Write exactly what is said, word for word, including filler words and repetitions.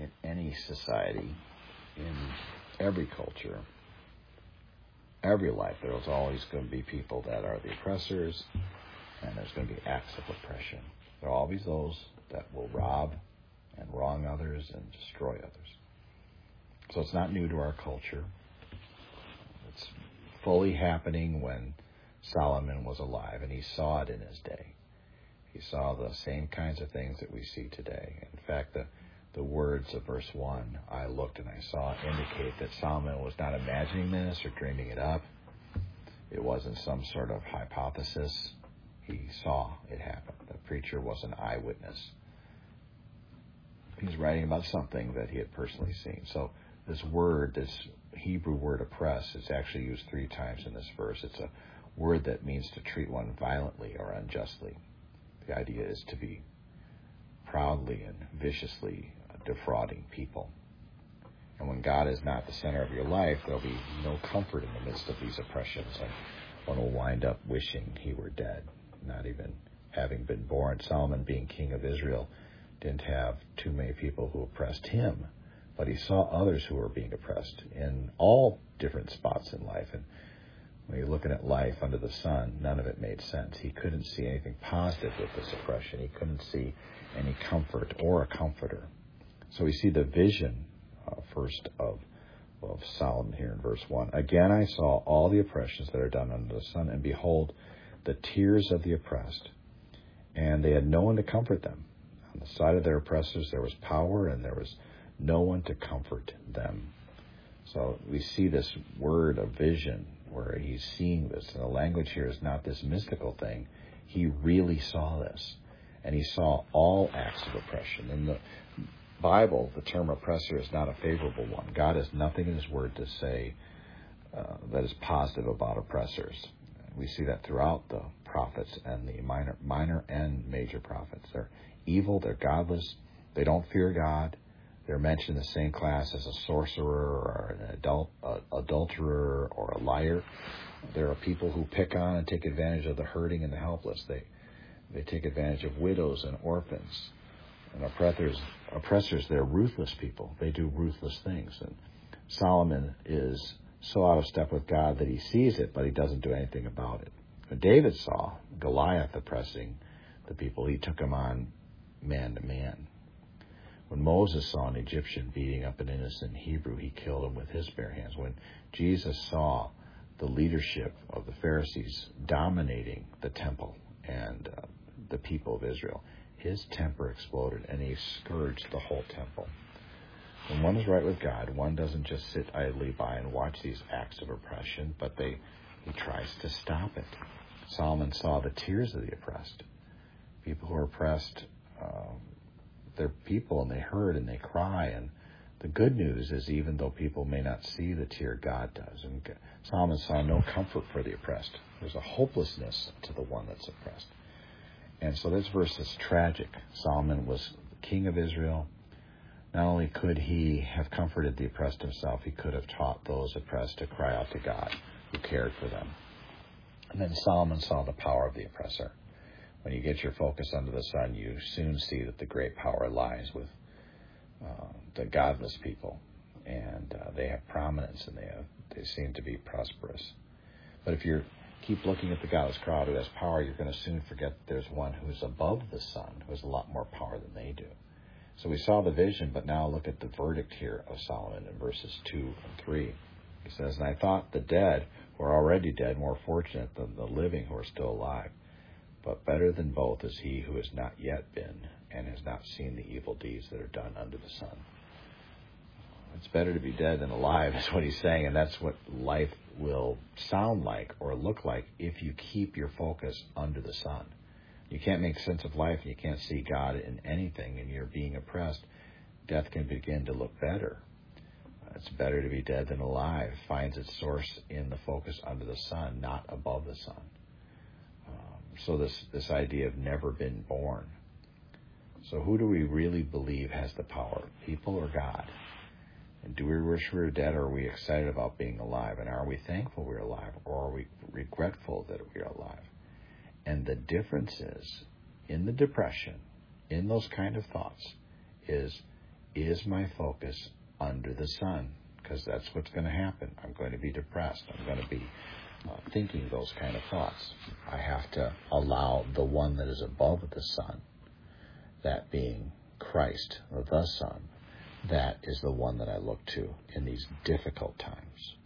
in any society, in every culture, every life, there's always going to be people that are the oppressors, and there's going to be acts of oppression. There are always those that will rob and wrong others and destroy others. So it's not new to our culture. It's fully happening when Solomon was alive, and he saw it in his day. He saw the same kinds of things that we see today. In fact, the, the words of verse one, I looked and I saw, indicate that Solomon was not imagining this or dreaming it up. It wasn't some sort of hypothesis. He saw it happen. The preacher was an eyewitness. He's writing about something that he had personally seen. So this word, this Hebrew word oppress, it's actually used three times in this verse. It's a word that means to treat one violently or unjustly. The idea is to be proudly and viciously defrauding people. And when God is not the center of your life, there'll be no comfort in the midst of these oppressions, and one will wind up wishing he were dead, not even having been born. Solomon, being king of Israel, didn't have too many people who oppressed him, but he saw others who were being oppressed in all different spots in life. And when you're looking at life under the sun, none of it made sense. He couldn't see anything positive with this oppression. He couldn't see any comfort or a comforter. So we see the vision uh, first of, of Solomon here in verse one. Again, I saw all the oppressions that are done under the sun, and behold, the tears of the oppressed, and they had no one to comfort them. On the side of their oppressors there was power, and there was no one to comfort them. So we see this word of vision where he's seeing this. And the language here is not this mystical thing. He really saw this. And he saw all acts of oppression. In the Bible, the term oppressor is not a favorable one. God has nothing in his word to say uh, that is positive about oppressors. We see that throughout the prophets and the minor, minor and major prophets. They're evil, they're godless, they don't fear God. They're mentioned in the same class as a sorcerer or an adult, uh, adulterer or a liar. There are people who pick on and take advantage of the hurting and the helpless. They they take advantage of widows and orphans. And oppressors, oppressors, they're ruthless people. They do ruthless things. And Solomon is so out of step with God that he sees it, but he doesn't do anything about it. When David saw Goliath oppressing the people, he took him on man to man. When Moses saw an Egyptian beating up an innocent Hebrew, he killed him with his bare hands. When Jesus saw the leadership of the Pharisees dominating the temple and uh, the people of Israel, his temper exploded and he scourged the whole temple. When one is right with God, one doesn't just sit idly by and watch these acts of oppression, but they he tries to stop it. Solomon saw the tears of the oppressed. People who are oppressed, um, they're people and they hurt and they cry. And the good news is, even though people may not see the tear, God does. And Solomon saw no comfort for the oppressed. There's a hopelessness to the one that's oppressed. And so this verse is tragic. Solomon was the king of Israel. Not only could he have comforted the oppressed himself, he could have taught those oppressed to cry out to God who cared for them. And then Solomon saw the power of the oppressor. When you get your focus under the sun, you soon see that the great power lies with uh, the godless people. And uh, they have prominence and they have, they seem to be prosperous. But if you keep looking at the godless crowd who has power, you're going to soon forget that there's one who's above the sun, who has a lot more power than they do. So we saw the vision, but now look at the verdict here of Solomon in verses two and three. He says, and I thought the dead who are already dead more fortunate than the living who are still alive. But better than both is he who has not yet been and has not seen the evil deeds that are done under the sun. It's better to be dead than alive is what he's saying, and that's what life will sound like or look like if you keep your focus under the sun. You can't make sense of life and you can't see God in anything and you're being oppressed. Death can begin to look better. It's better to be dead than alive. Finds its source in the focus under the sun, not above the sun. Um, so this, this idea of never been born. So who do we really believe has the power, people or God? And do we wish we were dead, or are we excited about being alive? And are we thankful we're alive, or are we regretful that we're alive? And the difference is, in the depression, in those kind of thoughts, is is my focus under the sun? Because that's what's going to happen. I'm going to be depressed. I'm going to be uh, thinking those kind of thoughts. I have to allow the one that is above the sun, that being Christ, the Son, that is the one that I look to in these difficult times.